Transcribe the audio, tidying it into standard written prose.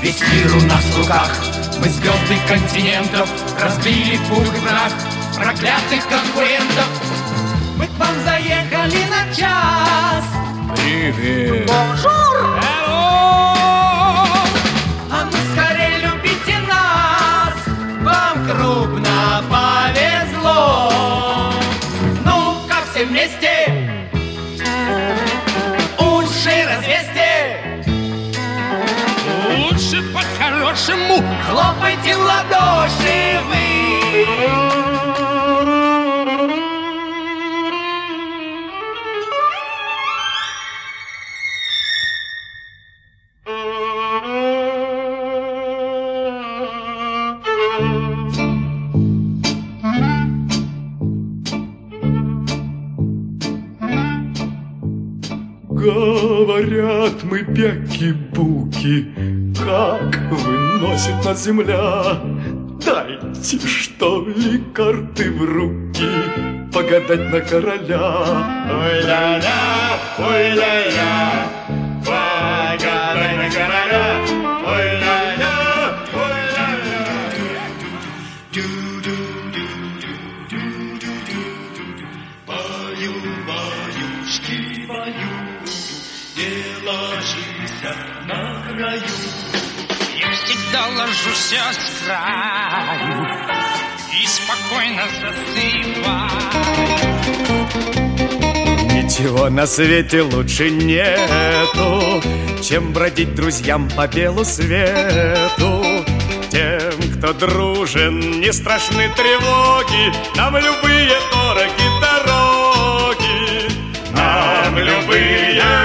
Весь мир у нас в руках. Мы звезды континентов разбили в пух и прах проклятых конкурентов. Мы к вам заехали на час. Привет. Бонжур. А ну скорее любите нас. Вам крупно повезло. Ну-ка все вместе уши развесьте. Лучше по-хорошему Хлопайте в ладоши вы. Говорят, мы бяки-буки, как выносит нас земля. Дайте, что ли, карты в руки, погадать на короля. Ой-ля-ля, ой-ля-ля, погадай на короля. Ой-ля-ля, ой-ля-ля. Баю, баюшки, баю, не ложись на краю. я всегда ложусь с краю и спокойно засыпаю. Ничего на свете лучше нету, чем бродить друзьям по белу свету. Тем, кто дружен, не страшны тревоги, нам любые дороги дороги, нам любые